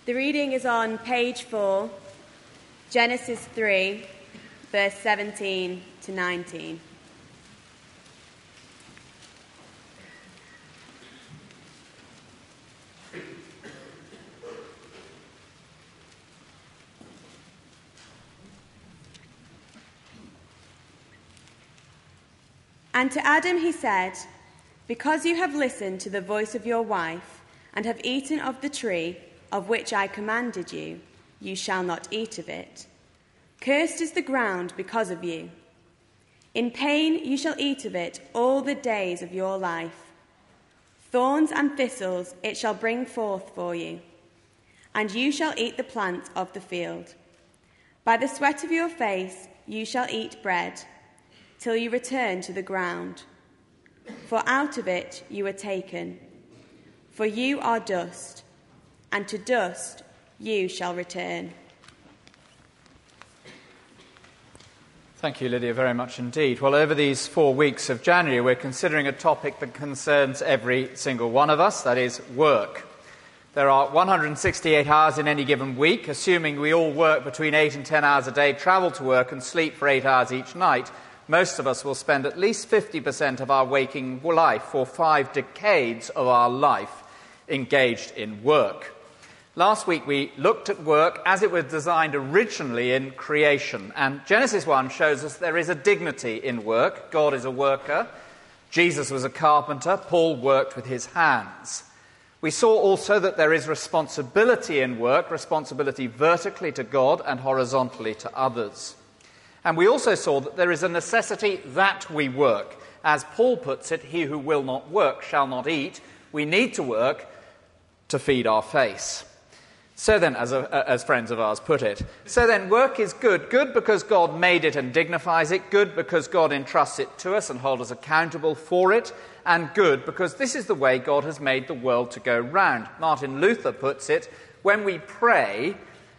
The reading is on page 4, Genesis 3, verse 17 to 19. And to Adam he said, "Because you have listened to the voice of your wife, and have eaten of the tree of which I commanded you, you shall not eat of it. Cursed is the ground because of you. In pain you shall eat of it all the days of your life. Thorns and thistles it shall bring forth for you, and you shall eat the plants of the field. By the sweat of your face you shall eat bread, till you return to the ground. For out of it you were taken. For you are dust, and to dust you shall return." Thank you, Lydia, very much indeed. Well, over these 4 weeks of January, we're considering a topic that concerns every single one of us, that is, work. There are 168 hours in any given week. Assuming we all work between 8 and 10 hours a day, travel to work and sleep for 8 hours each night, most of us will spend at least 50% of our waking life, for 5 decades of our life, engaged in work. Last week we looked at work as it was designed originally in creation, and Genesis 1 shows us there is a dignity in work. God is a worker. Jesus was a carpenter. Paul worked with his hands. We saw also that there is responsibility in work, responsibility vertically to God and horizontally to others. And we also saw that there is a necessity that we work. As Paul puts it, he who will not work shall not eat. We need to work to feed our face. So then, as friends of ours put it, so then work is good. Good because God made it and dignifies it. Good because God entrusts it to us and holds us accountable for it. And good because this is the way God has made the world to go round. Martin Luther puts it, when we pray,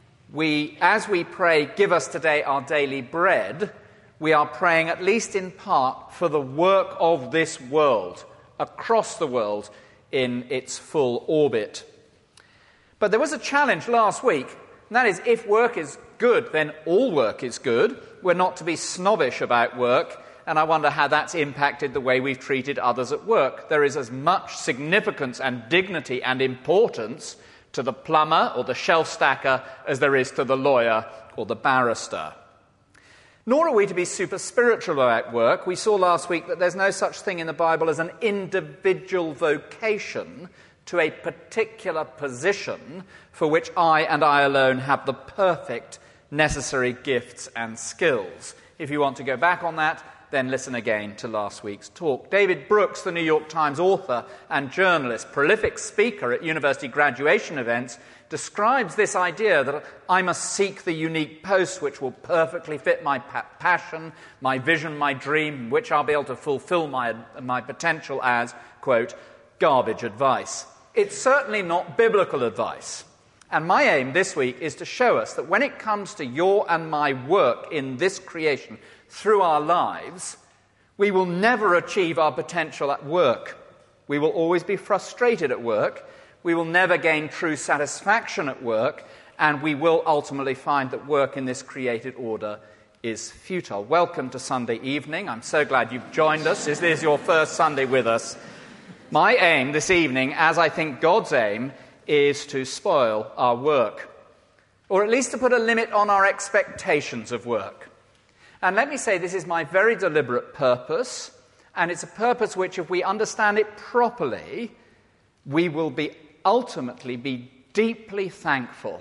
as we pray, "Give us today our daily bread," we are praying at least in part for the work of this world, across the world, in its full orbit. But there was a challenge last week, and that is, if work is good, then all work is good. We're not to be snobbish about work, and I wonder how that's impacted the way we've treated others at work. There is as much significance and dignity and importance to the plumber or the shelf stacker as there is to the lawyer or the barrister. Nor are we to be super spiritual about work. We saw last week that there's no such thing in the Bible as an individual vocation to a particular position for which I and I alone have the perfect necessary gifts and skills. If you want to go back on that, then listen again to last week's talk. David Brooks, the New York Times author and journalist, prolific speaker at university graduation events, describes this idea that I must seek the unique post which will perfectly fit my passion, my vision, my dream, which I'll be able to fulfill my potential as, quote, garbage advice. It's certainly not biblical advice. And my aim this week is to show us that when it comes to your and my work in this creation through our lives, we will never achieve our potential at work. We will always be frustrated at work. We will never gain true satisfaction at work. And we will ultimately find that work in this created order is futile. Welcome to Sunday evening. I'm so glad you've joined us. This is your first Sunday with us. My aim this evening, as I think God's aim, is to spoil our work, or at least to put a limit on our expectations of work. And let me say, this is my very deliberate purpose, and it's a purpose which, if we understand it properly, we will ultimately be deeply thankful.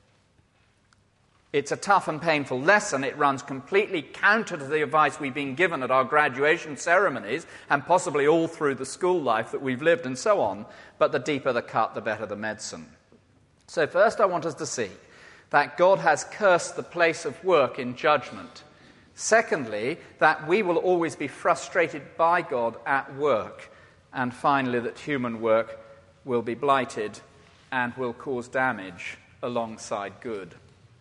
It's a tough and painful lesson. It runs completely counter to the advice we've been given at our graduation ceremonies and possibly all through the school life that we've lived and so on. But the deeper the cut, the better the medicine. So first I want us to see that God has cursed the place of work in judgment. Secondly, that we will always be frustrated by God at work. And finally, that human work will be blighted and will cause damage alongside good.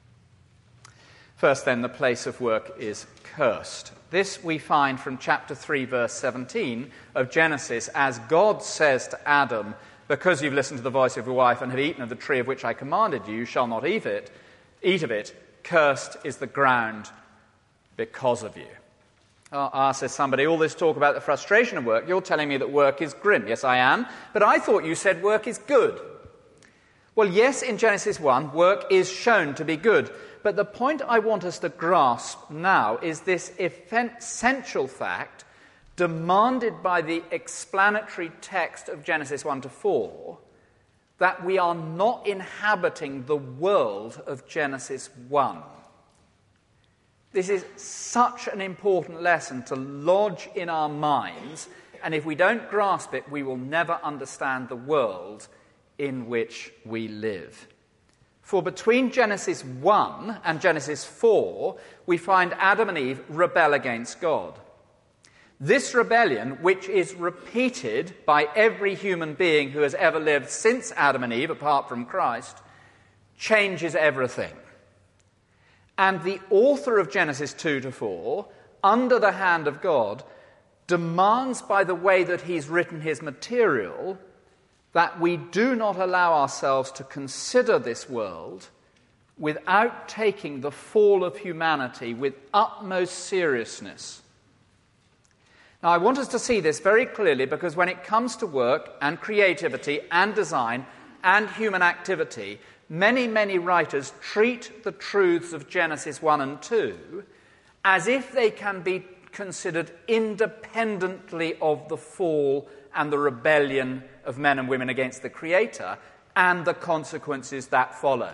First, then, the place of work is cursed. This we find from chapter 3, verse 17 of Genesis, as God says to Adam, because you've listened to the voice of your wife and have eaten of the tree of which I commanded you, you shall not eat of it. Cursed is the ground because of you. Says somebody, all this talk about the frustration of work, you're telling me that work is grim. Yes, I am. But I thought you said work is good. Well, yes, in Genesis 1, work is shown to be good. But the point I want us to grasp now is this essential fact demanded by the explanatory text of Genesis 1 to 4, that we are not inhabiting the world of Genesis 1. This is such an important lesson to lodge in our minds, and if we don't grasp it, we will never understand the world in which we live. For between Genesis 1 and Genesis 4, we find Adam and Eve rebel against God. This rebellion, which is repeated by every human being who has ever lived since Adam and Eve, apart from Christ, changes everything. And the author of Genesis 2 to 4, under the hand of God, demands by the way that he's written his material that we do not allow ourselves to consider this world without taking the fall of humanity with utmost seriousness. Now, I want us to see this very clearly because when it comes to work and creativity and design and human activity, many, many writers treat the truths of Genesis 1 and 2 as if they can be considered independently of the fall and the rebellion of men and women against the Creator and the consequences that follow.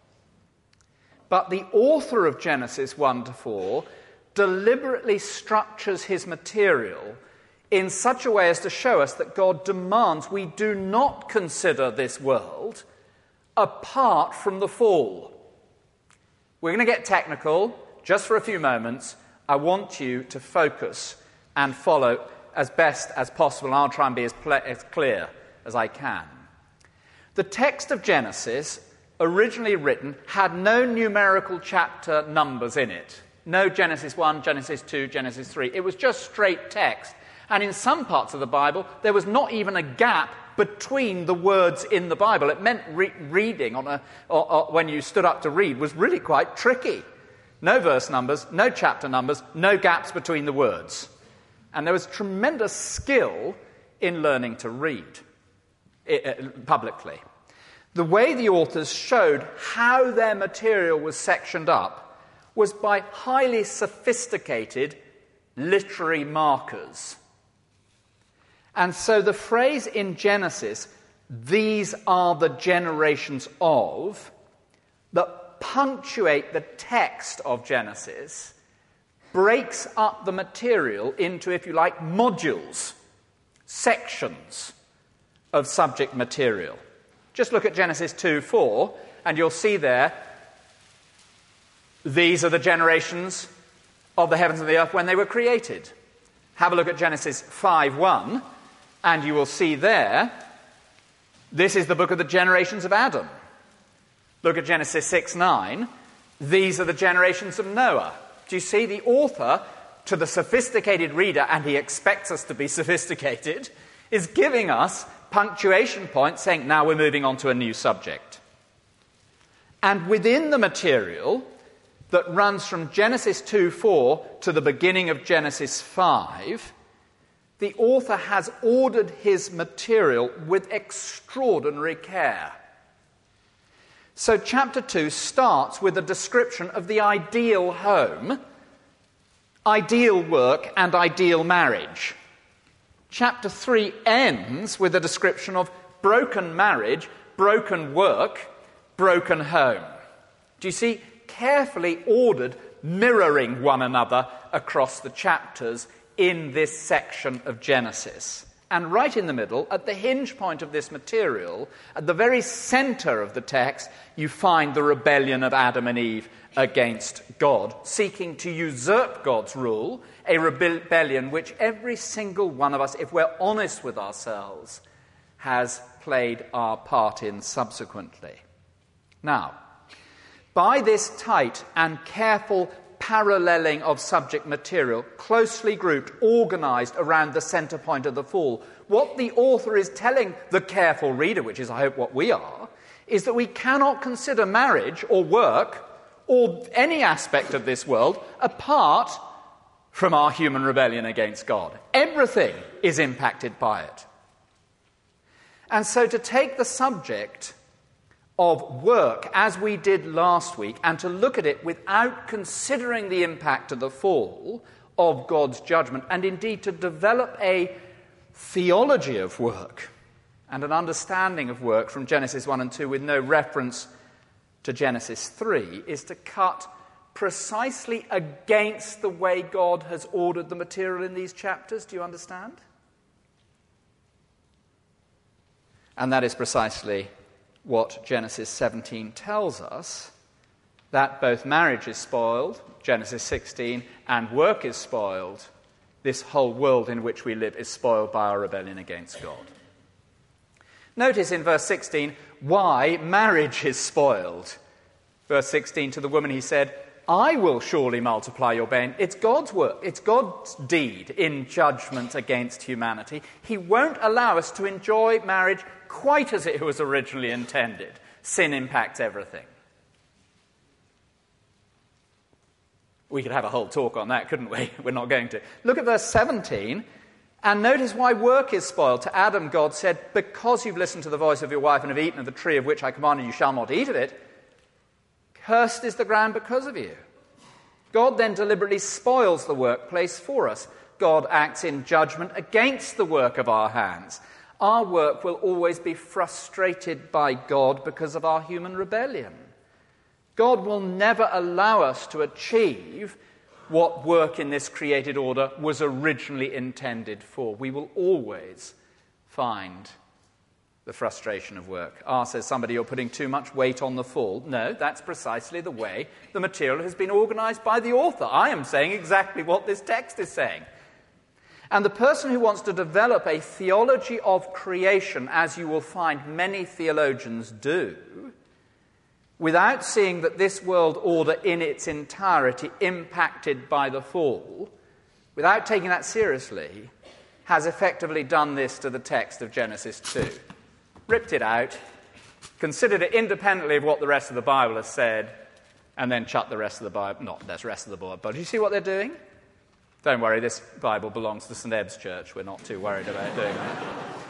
But the author of Genesis 1 to 4 deliberately structures his material in such a way as to show us that God demands we do not consider this world apart from the fall. We're going to get technical just for a few moments. I want you to focus and follow as best as possible, and I'll try and be as clear as I can. The text of Genesis, originally written, had no numerical chapter numbers in it. No Genesis 1, Genesis 2, Genesis 3. It was just straight text. And in some parts of the Bible, there was not even a gap between the words in the Bible. It meant reading when you stood up to read was really quite tricky. No verse numbers, no chapter numbers, no gaps between the words. And there was tremendous skill in learning to read publicly. The way the authors showed how their material was sectioned up was by highly sophisticated literary markers. And so the phrase in Genesis, "these are the generations of," that punctuate the text of Genesis, breaks up the material into, if you like, modules, sections of subject material. Just look at Genesis 2:4, and you'll see there, these are the generations of the heavens and the earth when they were created. Have a look at Genesis 5:1, and you will see there, this is the book of the generations of Adam. Look at Genesis 6:9, these are the generations of Noah. Do you see the author, to the sophisticated reader, and he expects us to be sophisticated, is giving us punctuation points saying, now we're moving on to a new subject. And within the material that runs from Genesis 2:4 to the beginning of Genesis 5, the author has ordered his material with extraordinary care. So chapter 2 starts with a description of the ideal home, ideal work, and ideal marriage. Chapter 3 ends with a description of broken marriage, broken work, broken home. Do you see? Carefully ordered, mirroring one another across the chapters in this section of Genesis. And right in the middle, at the hinge point of this material, at the very center of the text, you find the rebellion of Adam and Eve against God, seeking to usurp God's rule, a rebellion which every single one of us, if we're honest with ourselves, has played our part in subsequently. Now, by this tight and careful paralleling of subject material, closely grouped, organized around the center point of the fall, what the author is telling the careful reader, which is, I hope, what we are, is that we cannot consider marriage or work or any aspect of this world apart from our human rebellion against God. Everything is impacted by it. And so to take the subject of work, as we did last week, and to look at it without considering the impact of the fall of God's judgment, and indeed to develop a theology of work and an understanding of work from Genesis 1 and 2 with no reference to Genesis 3, is to cut precisely against the way God has ordered the material in these chapters. Do you understand? And that is precisely what Genesis 17 tells us, that both marriage is spoiled, Genesis 16, and work is spoiled. This whole world in which we live is spoiled by our rebellion against God. Notice in verse 16 why marriage is spoiled. Verse 16, to the woman he said, I will surely multiply your bane. It's God's work. It's God's deed in judgment against humanity. He won't allow us to enjoy marriage quite as it was originally intended. Sin impacts everything. We could have a whole talk on that, couldn't we? We're not going to. Look at verse 17, and notice why work is spoiled. To Adam, God said, because you've listened to the voice of your wife and have eaten of the tree of which I commanded you shall not eat of it, cursed is the ground because of you. God then deliberately spoils the workplace for us. God acts in judgment against the work of our hands. Our work will always be frustrated by God because of our human rebellion. God will never allow us to achieve what work in this created order was originally intended for. We will always find the frustration of work. Says somebody, you're putting too much weight on the fall. No, that's precisely the way the material has been organized by the author. I am saying exactly what this text is saying. And the person who wants to develop a theology of creation, as you will find many theologians do, without seeing that this world order in its entirety impacted by the fall, without taking that seriously, has effectively done this to the text of Genesis 2. Ripped it out, considered it independently of what the rest of the Bible has said, and then chucked the rest of the Bible, not the rest of the Bible, but do you see what they're doing? Don't worry, this Bible belongs to St. Ebbe's Church. We're not too worried about doing that.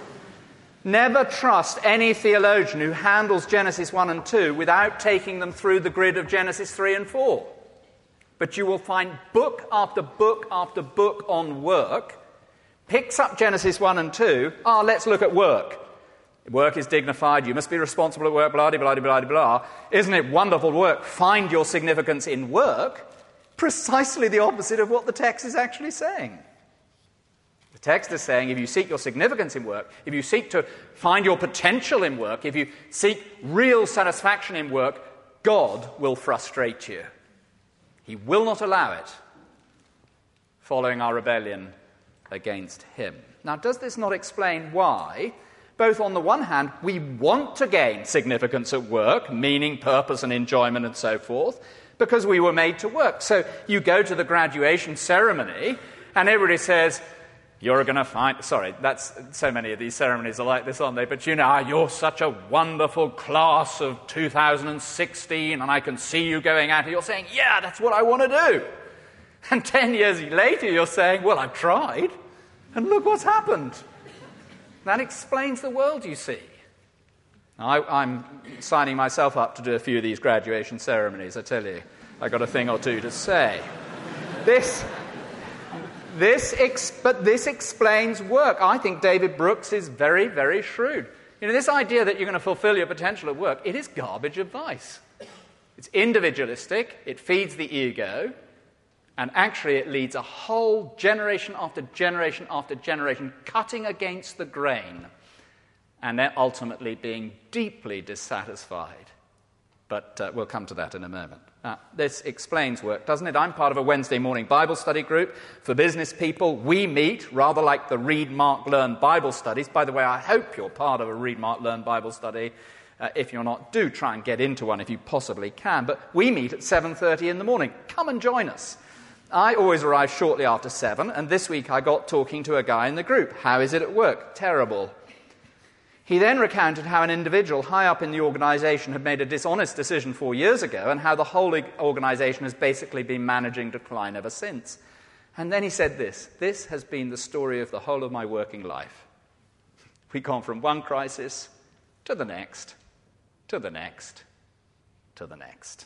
Never trust any theologian who handles Genesis 1 and 2 without taking them through the grid of Genesis 3 and 4. But you will find book after book after book on work, picks up Genesis 1 and 2, let's look at work. Work is dignified, you must be responsible at work, blah, blah, blah, blah, blah. Isn't it wonderful work? Find your significance in work. Precisely the opposite of what the text is actually saying. The text is saying if you seek your significance in work, if you seek to find your potential in work, if you seek real satisfaction in work, God will frustrate you. He will not allow it, following our rebellion against him. Now, does this not explain why, both on the one hand, we want to gain significance at work, meaning, purpose and enjoyment and so forth, because we were made to work. So you go to the graduation ceremony and everybody says, you're going to find... Sorry, that's so many of these ceremonies are like this, aren't they? But you're such a wonderful class of 2016 and I can see you going out and you're saying, yeah, that's what I want to do. And 10 years later you're saying, well, I've tried and look what's happened. That explains the world, you see. I'm signing myself up to do a few of these graduation ceremonies, I tell you. I've got a thing or two to say. This explains work. I think David Brooks is very, very shrewd. This idea that you're going to fulfill your potential at work, it is garbage advice. It's individualistic, it feeds the ego, and actually it leads a whole generation after generation after generation cutting against the grain, and then ultimately being deeply dissatisfied. But we'll come to that in a moment. This explains work, doesn't it? I'm part of a Wednesday morning Bible study group for business people. We meet rather like the Read, Mark, Learn Bible studies. By the way, I hope you're part of a Read, Mark, Learn Bible study. If you're not, do try and get into one if you possibly can. But we meet at 7:30 in the morning. Come and join us. I always arrive shortly after 7, and this week I got talking to a guy in the group. How is it at work? Terrible. He then recounted how an individual high up in the organisation had made a dishonest decision 4 years ago and how the whole organisation has basically been managing decline ever since. And then he said this has been the story of the whole of my working life. We've gone from one crisis to the next, to the next, to the next.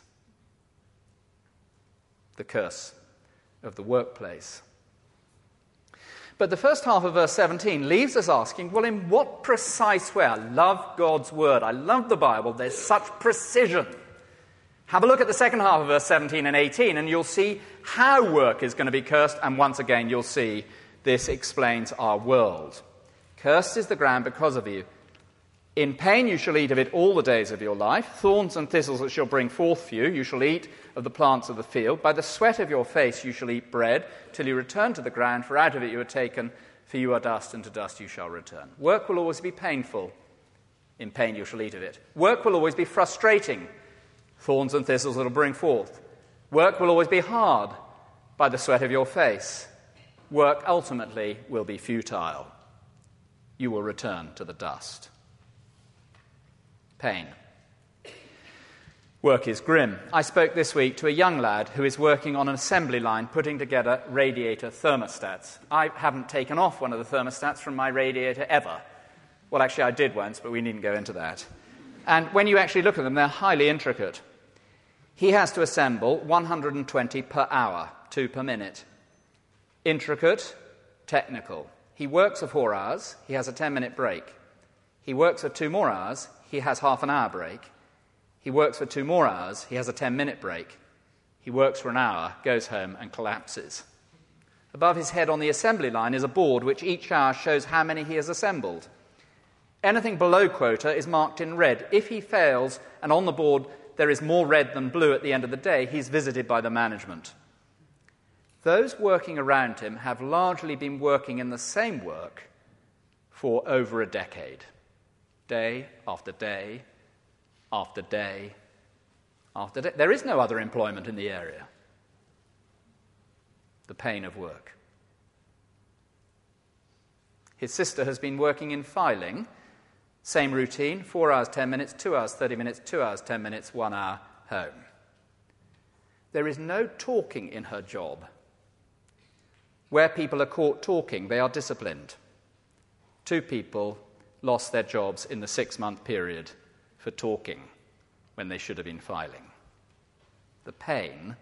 The curse of the workplace. But the first half of verse 17 leaves us asking, well, in what precise way? I love God's word. I love the Bible. There's such precision. Have a look at the second half of verse 17 and 18, and you'll see how work is going to be cursed, and once again you'll see this explains our world. Cursed is the ground because of you. In pain you shall eat of it all the days of your life. Thorns and thistles it shall bring forth for you. You shall eat of the plants of the field. By the sweat of your face you shall eat bread, till you return to the ground, for out of it you are taken, for you are dust, and to dust you shall return. Work will always be painful. In pain you shall eat of it. Work will always be frustrating. Thorns and thistles it will bring forth. Work will always be hard. By the sweat of your face. Work ultimately will be futile. You will return to the dust. Pain. Work is grim. I spoke this week to a young lad who is working on an assembly line putting together radiator thermostats. I haven't taken off one of the thermostats from my radiator ever. Well, actually, I did once, but we needn't go into that. And when you actually look at them, they're highly intricate. He has to assemble 120 per hour, 2 per minute. Intricate, technical. He works for 4 hours. He has a 10-minute break. He works for 2 more hours. He has half an hour break. He works for 2 more hours. He has a 10-minute break. He works for an hour, goes home and collapses. Above his head on the assembly line is a board which each hour shows how many he has assembled. Anything below quota is marked in red. If he fails and on the board there is more red than blue at the end of the day, he's visited by the management. Those working around him have largely been working in the same work for over a decade. Day after day after day after day. There is no other employment in the area. The pain of work. His sister has been working in filing. Same routine, 4 hours, 10 minutes, 2 hours, 30 minutes, 2 hours, 10 minutes, 1 hour, home. There is no talking in her job. Where people are caught talking, they are disciplined. 2 people lost their jobs in the 6-month period for talking when they should have been filing. The pain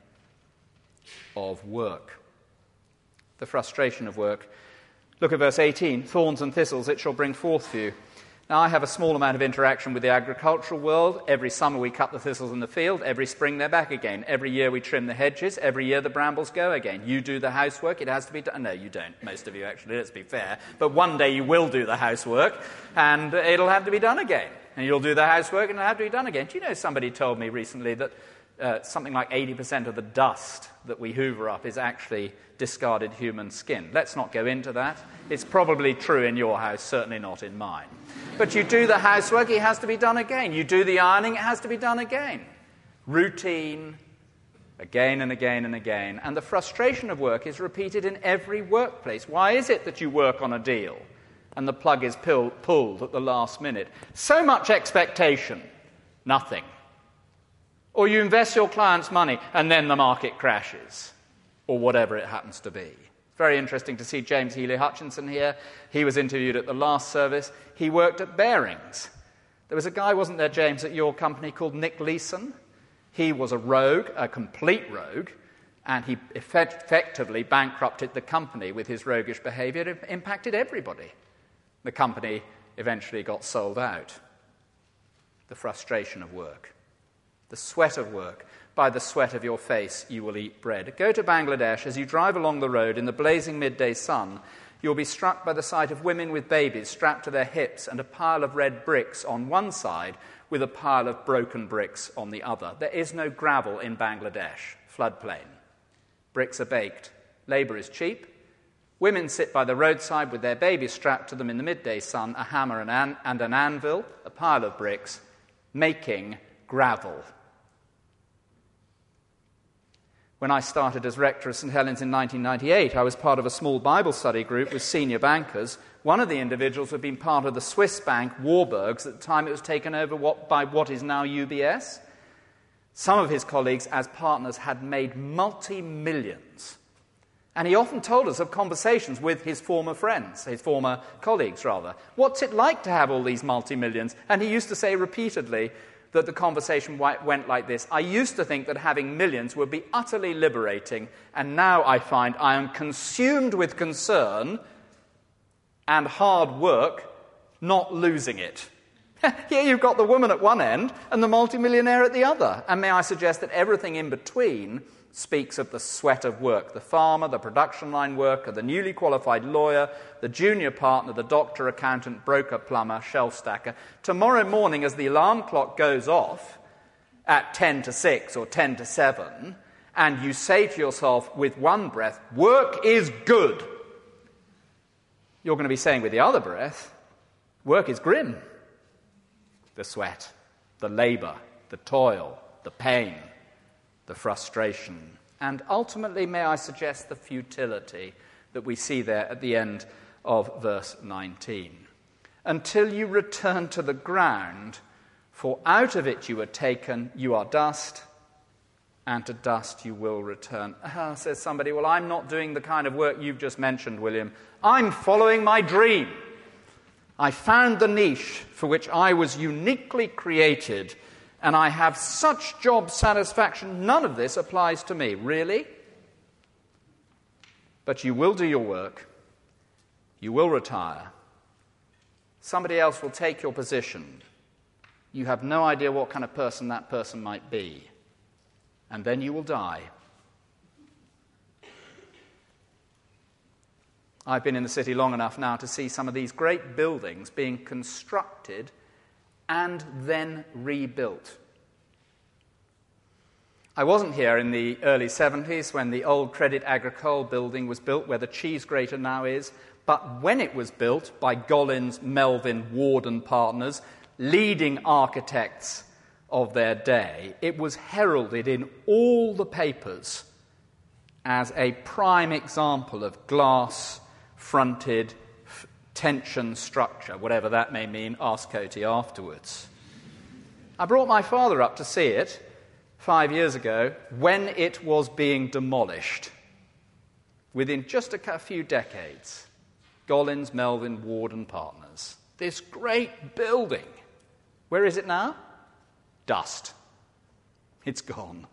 of work. The frustration of work. Look at verse 18. Thorns and thistles it shall bring forth for you. Now, I have a small amount of interaction with the agricultural world. Every summer we cut the thistles in the field. Every spring they're back again. Every year we trim the hedges. Every year the brambles go again. You do the housework. It has to be done. No, you don't. Most of you, actually. Let's be fair. But one day you will do the housework, and it'll have to be done again. And you'll do the housework, and it'll have to be done again. Do you know somebody told me recently that something like 80% of the dust that we hoover up is actually discarded human skin? Let's not go into that. It's probably true in your house, certainly not in mine. But you do the housework, it has to be done again. You do the ironing, it has to be done again. Routine, again and again and again. And the frustration of work is repeated in every workplace. Why is it that you work on a deal and the plug is pulled at the last minute? So much expectation, nothing. Or you invest your client's money and then the market crashes, or whatever it happens to be. Very interesting to see James Healy Hutchinson here. He was interviewed at the last service. He worked at Bearings. There was a guy, wasn't there, James, at your company called Nick Leeson? He was a rogue, a complete rogue, and he effectively bankrupted the company with his roguish behavior. It impacted everybody. The company eventually got sold out. The frustration of work. The sweat of work. By the sweat of your face you will eat bread. Go to Bangladesh. As you drive along the road in the blazing midday sun, you'll be struck by the sight of women with babies strapped to their hips and a pile of red bricks on one side with a pile of broken bricks on the other. There is no gravel in Bangladesh, floodplain. Bricks are baked. Labour is cheap. Women sit by the roadside with their babies strapped to them in the midday sun, a hammer and an anvil, a pile of bricks, making gravel. When I started as rector of St Helens in 1998, I was part of a small Bible study group with senior bankers. One of the individuals had been part of the Swiss bank Warburgs at the time it was taken over by what is now UBS. Some of his colleagues as partners had made multi-millions. And he often told us of conversations with his former colleagues. What's it like to have all these multi-millions? And he used to say repeatedly that the conversation went like this: I used to think that having millions would be utterly liberating, and now I find I am consumed with concern and hard work not losing it. Here you've got the woman at one end and the multimillionaire at the other. And may I suggest that everything in between speaks of the sweat of work: the farmer, the production line worker, the newly qualified lawyer, the junior partner, the doctor, accountant, broker, plumber, shelf stacker. Tomorrow morning, as the alarm clock goes off at 10 to 6 or 10 to 7, and you say to yourself with one breath, work is good, you're going to be saying with the other breath, work is grim. The sweat, the labour, the toil, the pain, the frustration, and ultimately, may I suggest, the futility that we see there at the end of verse 19. Until you return to the ground, for out of it you were taken, you are dust, and to dust you will return. Says somebody, well, I'm not doing the kind of work you've just mentioned, William. I'm following my dream. I found the niche for which I was uniquely created, and I have such job satisfaction. None of this applies to me. Really? But you will do your work. You will retire. Somebody else will take your position. You have no idea what kind of person that person might be. And then you will die. I've been in the city long enough now to see some of these great buildings being constructed and then rebuilt. I wasn't here in the early 70s when the old Crédit Agricole building was built, where the cheese grater now is, but when it was built by Gollins, Melvin, Ward and Partners, leading architects of their day, it was heralded in all the papers as a prime example of glass-fronted tension structure, whatever that may mean. Ask Coty afterwards. I brought my father up to see it 5 years ago when it was being demolished. Within just a few decades, Gollins, Melvin, Ward and Partners. This great building. Where is it now? Dust. It's gone.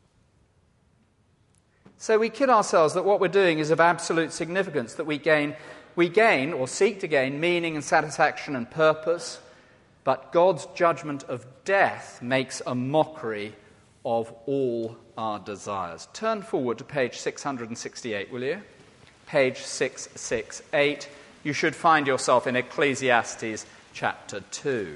So we kid ourselves that what we're doing is of absolute significance, that we gain or seek to gain meaning and satisfaction and purpose, but God's judgment of death makes a mockery of all our desires. Turn forward to page 668, will you? Page 668. You should find yourself in Ecclesiastes chapter 2.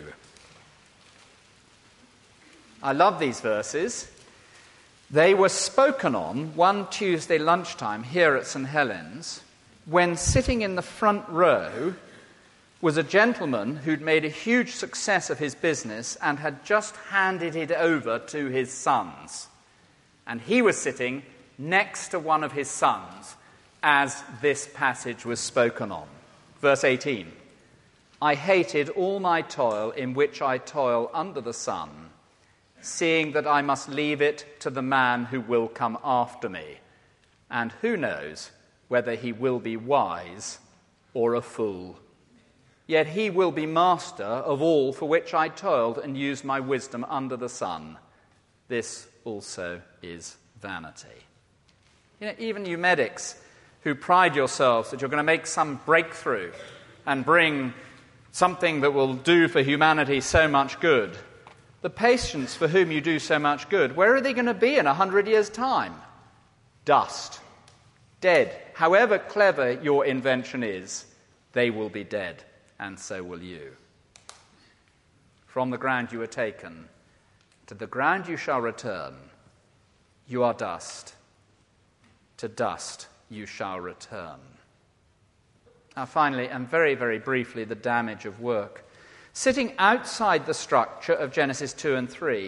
I love these verses. They were spoken on one Tuesday lunchtime here at St Helens, when sitting in the front row was a gentleman who'd made a huge success of his business and had just handed it over to his sons. And he was sitting next to one of his sons as this passage was spoken on. Verse 18, I hated all my toil in which I toil under the sun, seeing that I must leave it to the man who will come after me. And who knows whether he will be wise or a fool. Yet he will be master of all for which I toiled and used my wisdom under the sun. This also is vanity. You know, even you medics who pride yourselves that you're going to make some breakthrough and bring something that will do for humanity so much good, the patients for whom you do so much good, where are they going to be in 100 years' time? Dust. Dead. However clever your invention is, they will be dead, and so will you. From the ground you were taken, to the ground you shall return. You are dust. To dust you shall return. Now finally, and very, very briefly, the damage of work. Sitting outside the structure of Genesis 2 and 3,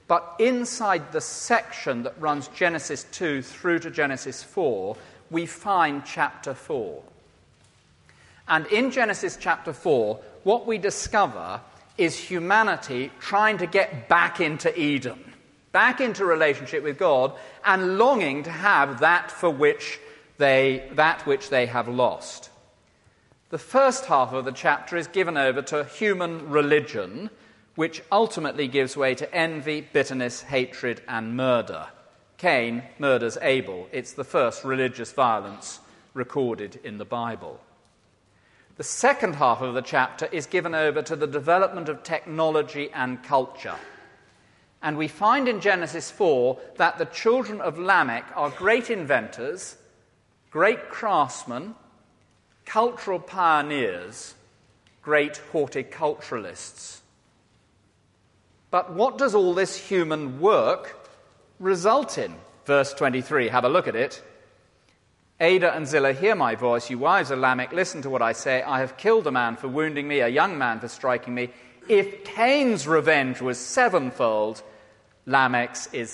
But inside the section that runs Genesis 2 through to Genesis 4, we find chapter 4. And in Genesis chapter 4, what we discover is humanity trying to get back into Eden, back into relationship with God, and longing to have that which they have lost. The first half of the chapter is given over to human religion, which ultimately gives way to envy, bitterness, hatred, and murder. Cain murders Abel. It's the first religious violence recorded in the Bible. The second half of the chapter is given over to the development of technology and culture. And we find in Genesis 4 that the children of Lamech are great inventors, great craftsmen, cultural pioneers, great horticulturalists. But what does all this human work result in? Verse 23, have a look at it. Ada and Zillah, hear my voice, you wives of Lamech, listen to what I say. I have killed a man for wounding me, a young man for striking me. If Cain's revenge was sevenfold, Lamech's is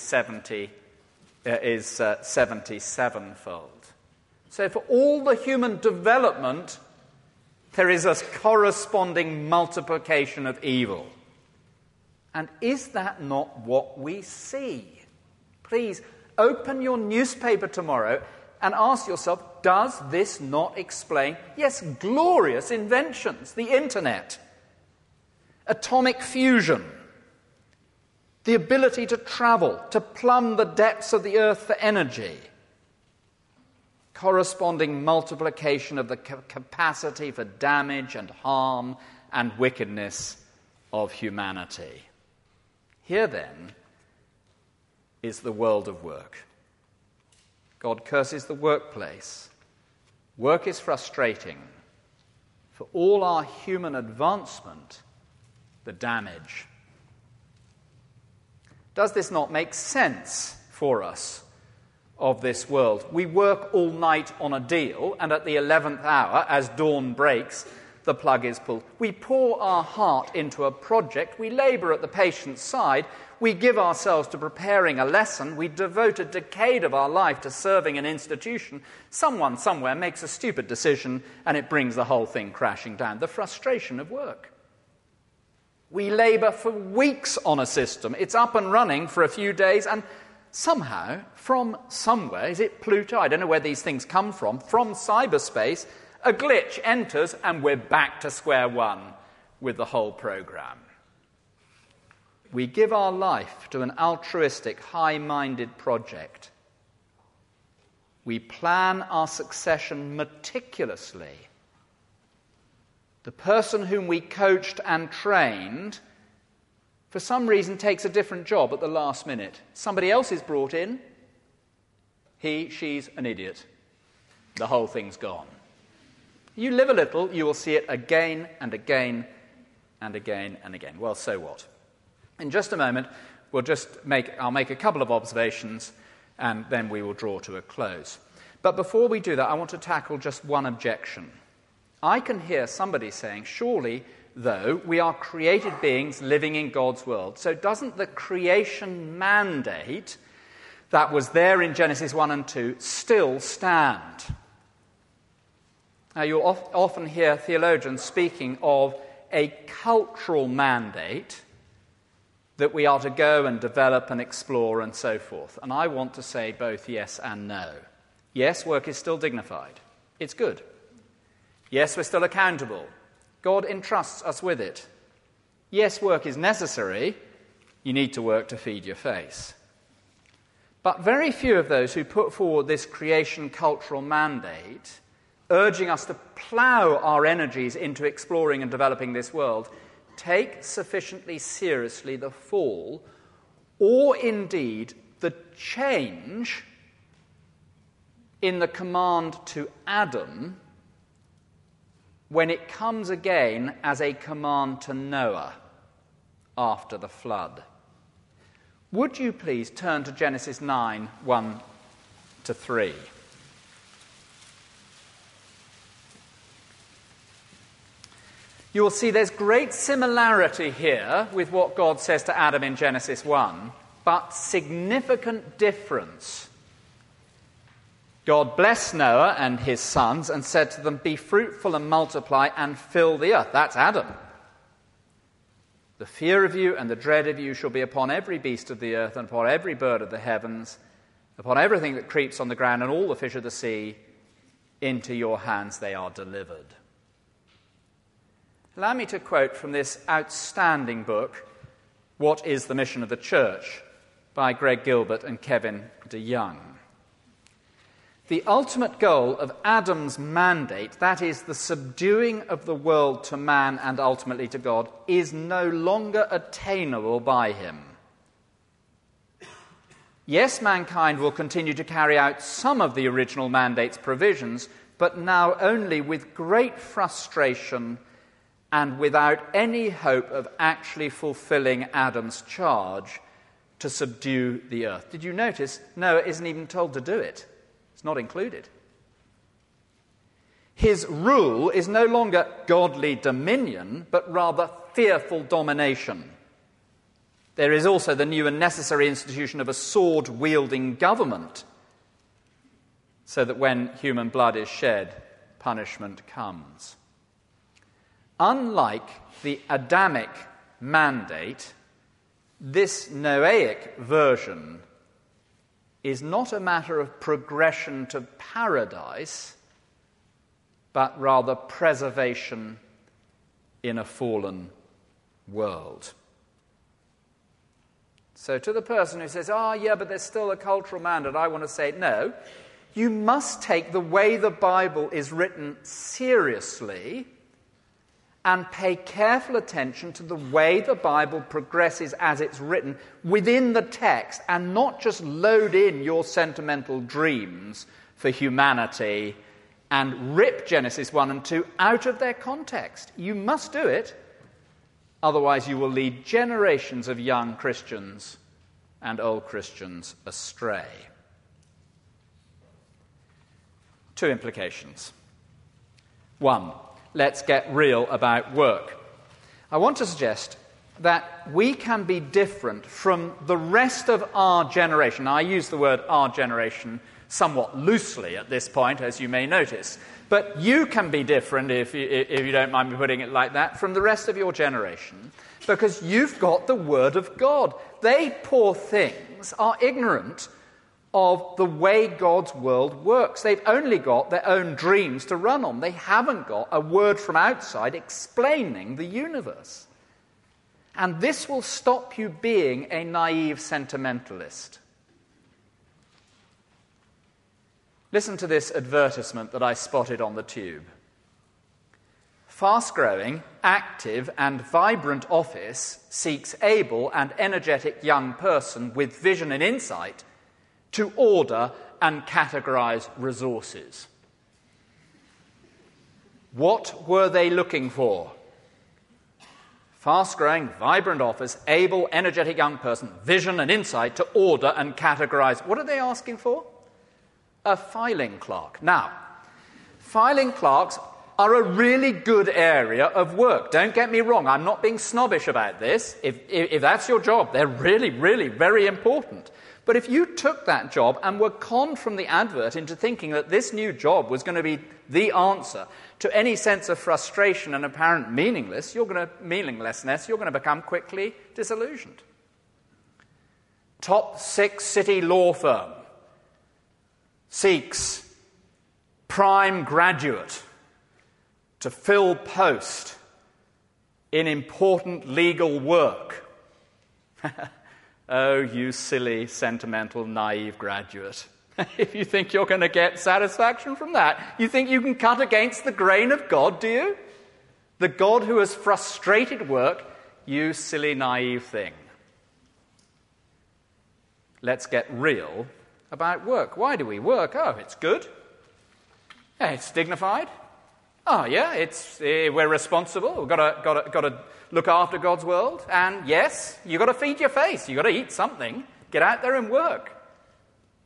77-fold. So for all the human development, there is a corresponding multiplication of evil. And is that not what we see? Please, open your newspaper tomorrow and ask yourself, does this not explain, yes, glorious inventions, the internet, atomic fusion, the ability to travel, to plumb the depths of the earth for energy, corresponding multiplication of the capacity for damage and harm and wickedness of humanity. Here, then, is the world of work. God curses the workplace. Work is frustrating. For all our human advancement, the damage. Does this not make sense for us of this world? We work all night on a deal, and at the 11th hour, as dawn breaks, the plug is pulled. We pour our heart into a project. We labour at the patient's side. We give ourselves to preparing a lesson. We devote a decade of our life to serving an institution. Someone somewhere makes a stupid decision, and it brings the whole thing crashing down. The frustration of work. We labour for weeks on a system. It's up and running for a few days, and somehow, from somewhere, is it Pluto? I don't know where these things come from cyberspace, a glitch enters, and we're back to square one with the whole program. We give our life to an altruistic, high-minded project. We plan our succession meticulously. The person whom we coached and trained, for some reason, takes a different job at the last minute. Somebody else is brought in. She's an idiot. The whole thing's gone. You live a little, you will see it again and again and again and again. Well, so what? In just a moment, I'll make a couple of observations, and then we will draw to a close. But before we do that, I want to tackle just one objection. I can hear somebody saying, surely, though, we are created beings living in God's world, so doesn't the creation mandate that was there in Genesis 1 and 2 still stand? Now, you'll often hear theologians speaking of a cultural mandate that we are to go and develop and explore and so forth. And I want to say both yes and no. Yes, work is still dignified. It's good. Yes, we're still accountable. God entrusts us with it. Yes, work is necessary. You need to work to feed your face. But very few of those who put forward this creation cultural mandate, urging us to plough our energies into exploring and developing this world, take sufficiently seriously the fall, or indeed the change in the command to Adam when it comes again as a command to Noah after the flood. Would you please turn to Genesis 9, 1-3. You will see there's great similarity here with what God says to Adam in Genesis 1 but significant difference. God blessed Noah and his sons and said to them, "Be fruitful and multiply and fill the earth." That's Adam. "The fear of you and the dread of you shall be upon every beast of the earth and upon every bird of the heavens, upon everything that creeps on the ground and all the fish of the sea. Into your hands they are delivered." Allow me to quote from this outstanding book, What is the Mission of the Church, by Greg Gilbert and Kevin DeYoung. The ultimate goal of Adam's mandate, that is, the subduing of the world to man and ultimately to God, is no longer attainable by him. Yes, mankind will continue to carry out some of the original mandate's provisions, but now only with great frustration and without any hope of actually fulfilling Adam's charge to subdue the earth. Did you notice Noah isn't even told to do it? It's not included. His rule is no longer godly dominion, but rather fearful domination. There is also the new and necessary institution of a sword-wielding government, so that when human blood is shed, punishment comes. Unlike the Adamic mandate, this Noahic version is not a matter of progression to paradise, but rather preservation in a fallen world. So to the person who says, but there's still a cultural mandate, I want to say, no, you must take the way the Bible is written seriously and pay careful attention to the way the Bible progresses as it's written within the text, and not just load in your sentimental dreams for humanity and rip Genesis 1 and 2 out of their context. You must do it, otherwise you will lead generations of young Christians and old Christians astray. 2 implications. 1, let's get real about work. I want to suggest that we can be different from the rest of our generation. Now, I use the word our generation somewhat loosely at this point, as you may notice. But you can be different, if you don't mind me putting it like that, from the rest of your generation, because you've got the Word of God. They, poor things, are ignorant of the way God's world works. They've only got their own dreams to run on. They haven't got a word from outside explaining the universe. And this will stop you being a naive sentimentalist. Listen to this advertisement that I spotted on the tube. Fast-growing, active and vibrant office seeks able and energetic young person with vision and insight to order and categorize resources. What were they looking for? Fast-growing, vibrant office, able, energetic young person, vision and insight to order and categorize. What are they asking for? A filing clerk. Now, filing clerks are a really good area of work. Don't get me wrong, I'm not being snobbish about this. If that's your job, they're really, really very important. But if you took that job and were conned from the advert into thinking that this new job was going to be the answer to any sense of frustration and apparent meaninglessness, you're going to become quickly disillusioned. Top 6 city law firm seeks prime graduate to fill post in important legal work. Oh, you silly, sentimental, naive graduate. If you think you're going to get satisfaction from that, you think you can cut against the grain of God, do you? The God who has frustrated work, you silly, naive thing. Let's get real about work. Why do we work? Oh, it's good. Yeah, it's dignified. Oh, yeah, we're responsible. We've got to look after God's world. And yes, you've got to feed your face. You've got to eat something. Get out there and work.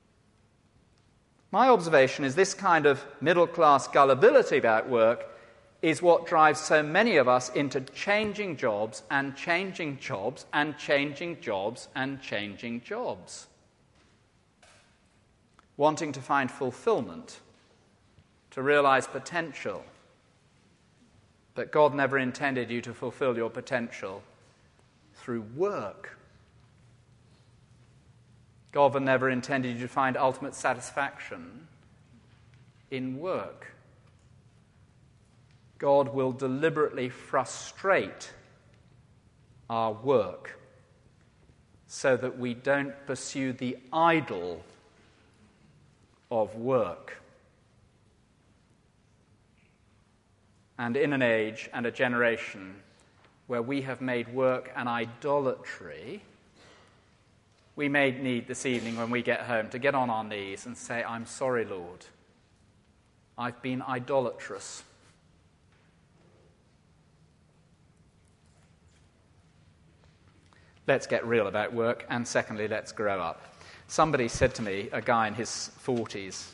My observation is this kind of middle-class gullibility about work is what drives so many of us into changing jobs and changing jobs and changing jobs and changing jobs. Wanting to find fulfillment, to realize potential. But God never intended you to fulfill your potential through work. God never intended you to find ultimate satisfaction in work. God will deliberately frustrate our work so that we don't pursue the idol of work. And in an age and a generation where we have made work an idolatry, we may need this evening when we get home to get on our knees and say, "I'm sorry, Lord. I've been idolatrous. Let's get real about work, and secondly, let's grow up." Somebody said to me, a guy in his 40s,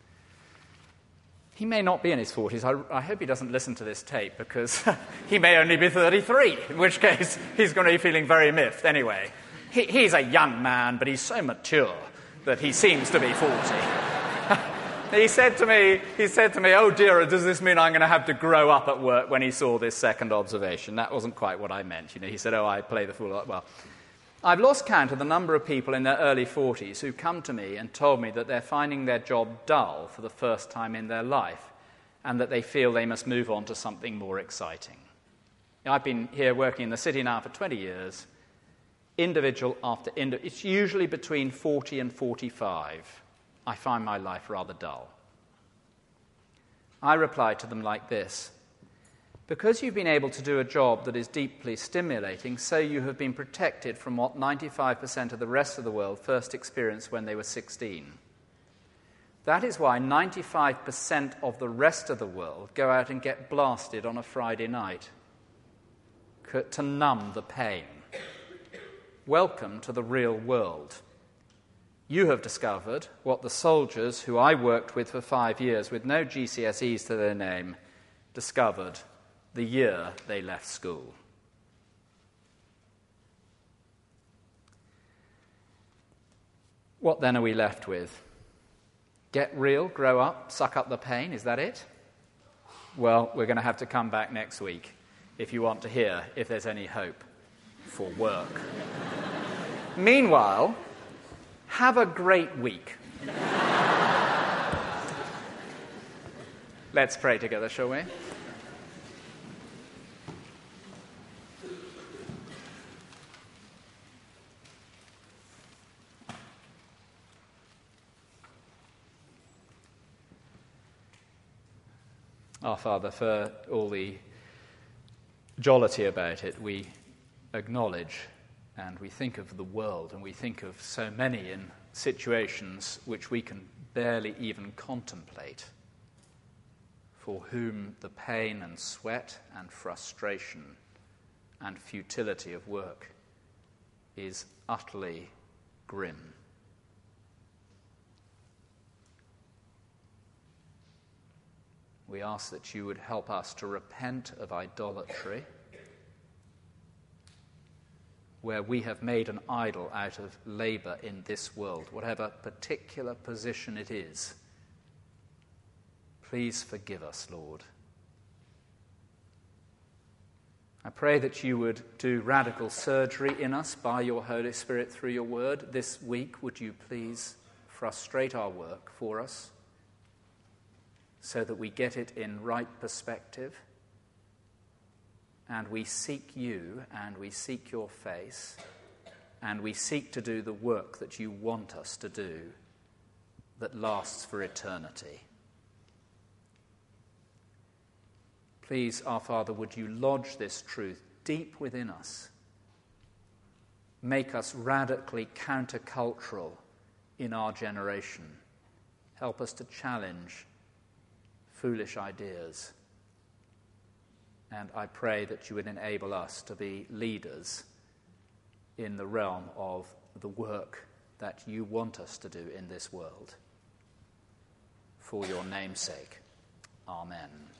he may not be in his 40s, I hope he doesn't listen to this tape, because he may only be 33, in which case he's going to be feeling very miffed. Anyway, he's a young man, but he's so mature that he seems to be 40. He said to me, "Oh dear, does this mean I'm going to have to grow up at work?" when he saw this second observation. That wasn't quite what I meant. He said, "Oh, I play the fool." Well, I've lost count of the number of people in their early 40s who come to me and told me that they're finding their job dull for the first time in their life and that they feel they must move on to something more exciting. I've been here working in the city now for 20 years, individual after individual. It's usually between 40 and 45. I find my life rather dull. I reply to them like this: because you've been able to do a job that is deeply stimulating, so you have been protected from what 95% of the rest of the world first experienced when they were 16. That is why 95% of the rest of the world go out and get blasted on a Friday night to numb the pain. Welcome to the real world. You have discovered what the soldiers who I worked with for 5 years with no GCSEs to their name discovered the year they left school. What then are we left with? Get real, grow up, suck up the pain, is that it? Well, we're going to have to come back next week if you want to hear if there's any hope for work. Meanwhile, have a great week. Let's pray together, shall we? Our Father, for all the jollity about it, we acknowledge and we think of the world, and we think of so many in situations which we can barely even contemplate, for whom the pain and sweat and frustration and futility of work is utterly grim. We ask that you would help us to repent of idolatry, where we have made an idol out of labor in this world, whatever particular position it is. Please forgive us, Lord. I pray that you would do radical surgery in us by your Holy Spirit through your word. This week, would you please frustrate our work for us so that we get it in right perspective, and we seek you, and we seek your face, and we seek to do the work that you want us to do that lasts for eternity. Please, our Father, would you lodge this truth deep within us? Make us radically countercultural in our generation. Help us to challenge foolish ideas. And I pray that you would enable us to be leaders in the realm of the work that you want us to do in this world. For your name's sake. Amen.